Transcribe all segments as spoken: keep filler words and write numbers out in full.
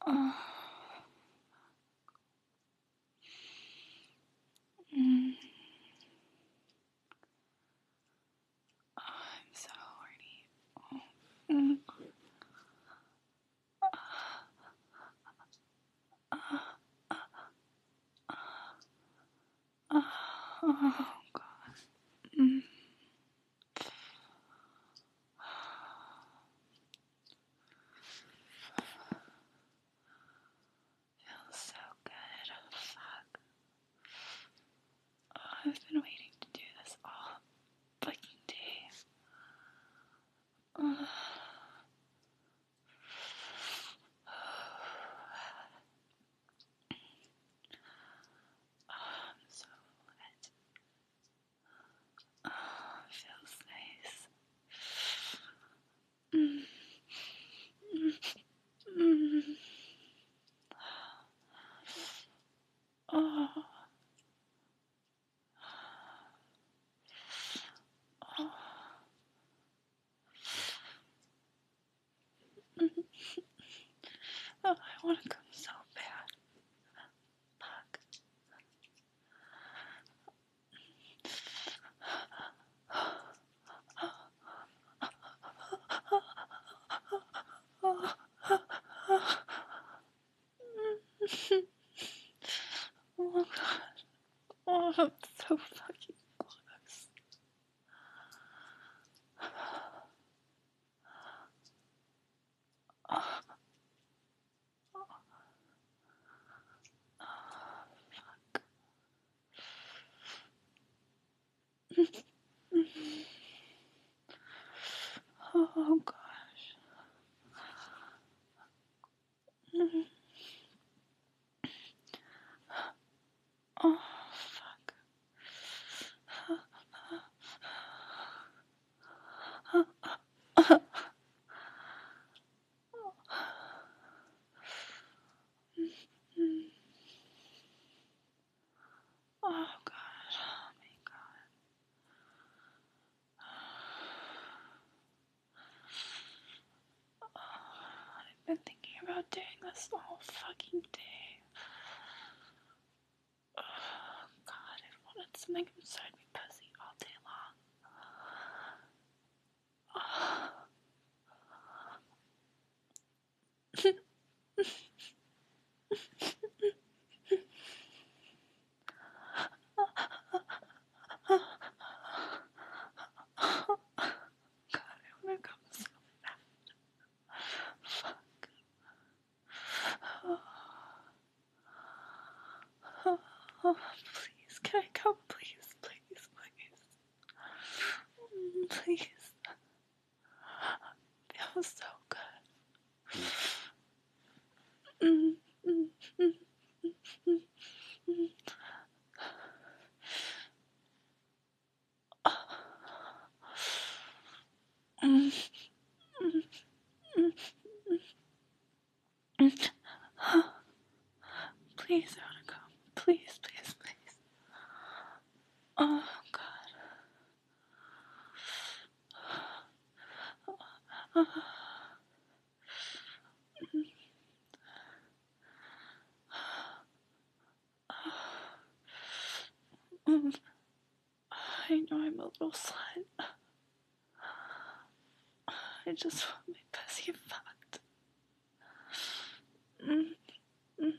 Uh, mm, oh, I'm so horny. Mm, uh, uh, uh, oh, God. Mm. Feels so good. Fuck. Oh, I've been waiting to do this all fucking day. Uh, oh, I'm so wet. Oh, it feels nice. Mm, mm, mm. Oh, oh. Mm. Oh, I want to come so bad. Fuck. Oh, oh God. Oh, I'm so fucking close. Oh, fuck. Oh, gosh. Oh, fuck. Oh, God. Oh, my God. I've been thinking about doing this all fucking day. Oh, God, I've wanted something inside me pussy all day long. God, I wanna come so bad. Fuck. Oh, oh, oh, please, can I come? Please, please, please. Mm, please. Feels so good. Mm, mm, mm, mm, mm. Mm, mm, mm, mm. Please, I wanna come. Please, please, please. Oh, God. Oh, mm. I know I'm a little slut. I just want my pussy fucked. Mm, mm.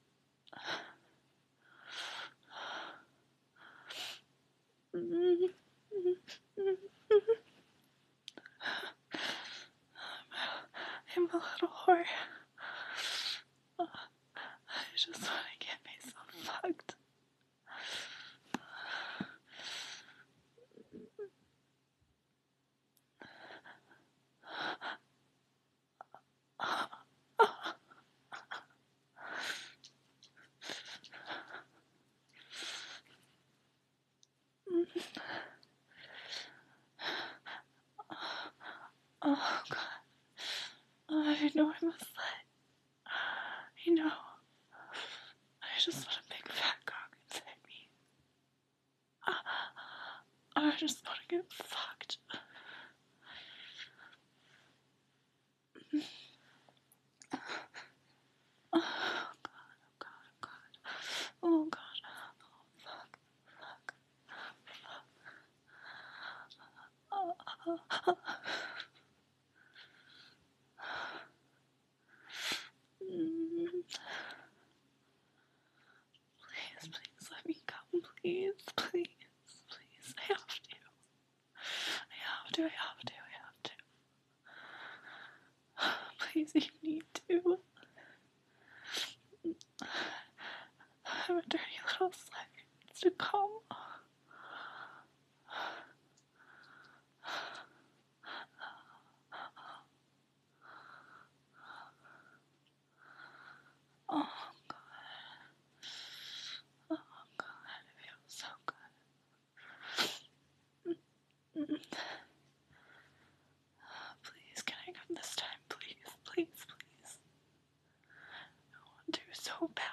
Mm, mm, mm, mm. I'm a little whore. I just want to get myself fucked. Oh, God. I know I'm a slut. I know. I just want a big fat cock inside me. I just want to get fucked. Please, please, please. I have to. I have to, I have to, I have to. Please, you need to. I'm a dirty little slut. It needs to come. Oh, God. Oh, God. It feels so good. Please, can I come this time? Please, please, please. I want to so bad.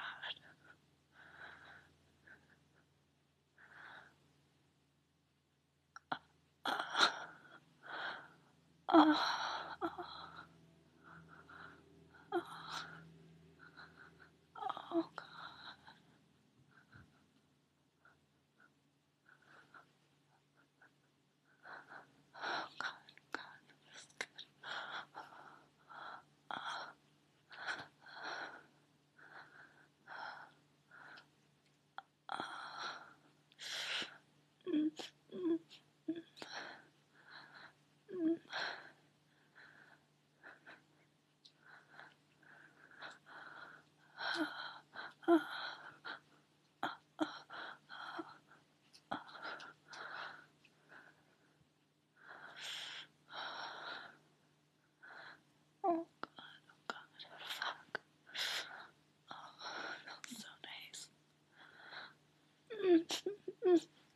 Uh, uh, uh, uh, oh, God. Oh, God, God, this is good. Uh, uh, mm, mm, mm, uh, oh, God, oh, God, fuck. Oh, that was so nice. Mm, mm,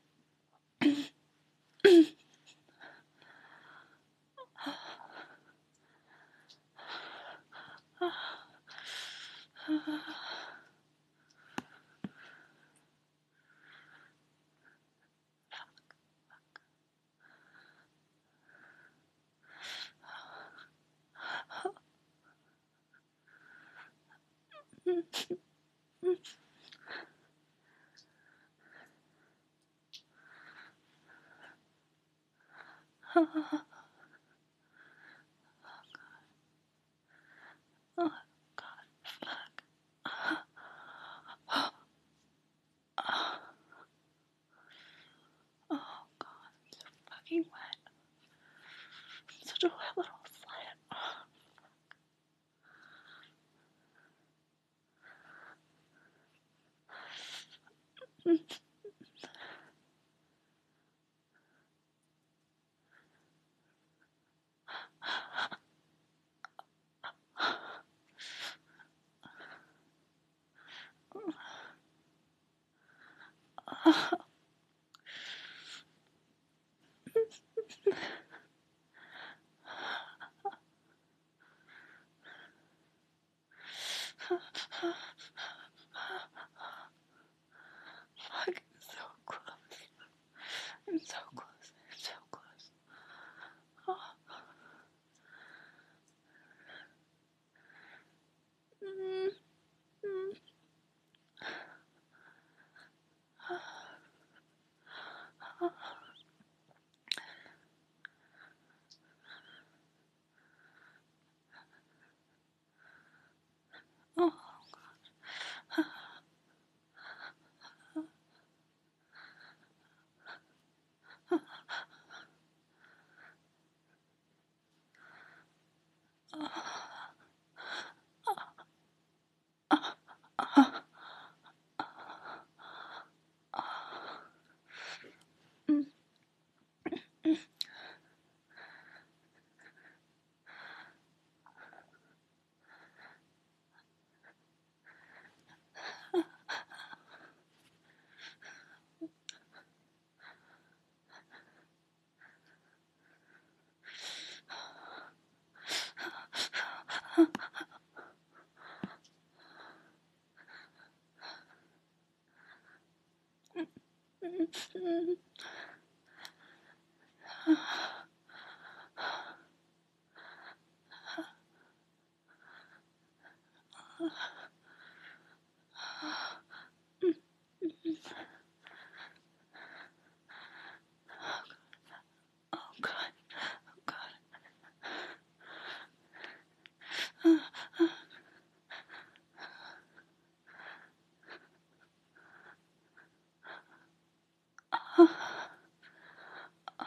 oh, God, fuck. Oh, God, I'm so fucking wet. I'm such a wet little slut. Fuck, I'm so close. I'm so close. I'm so close. Oh. Mm, mm. Oh. Mm. Mm. Oh, God. Oh, God.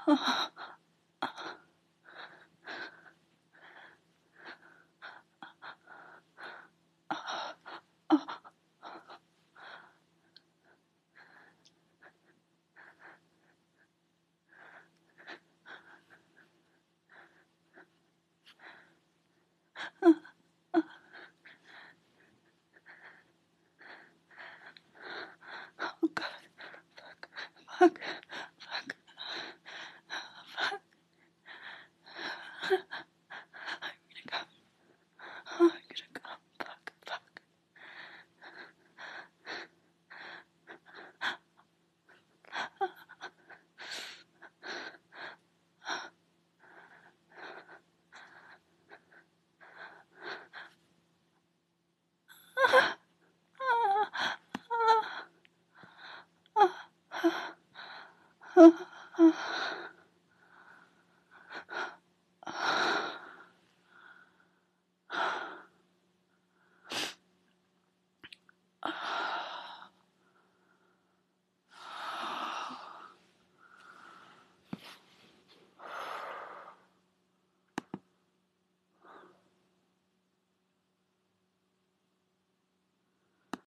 Fuck.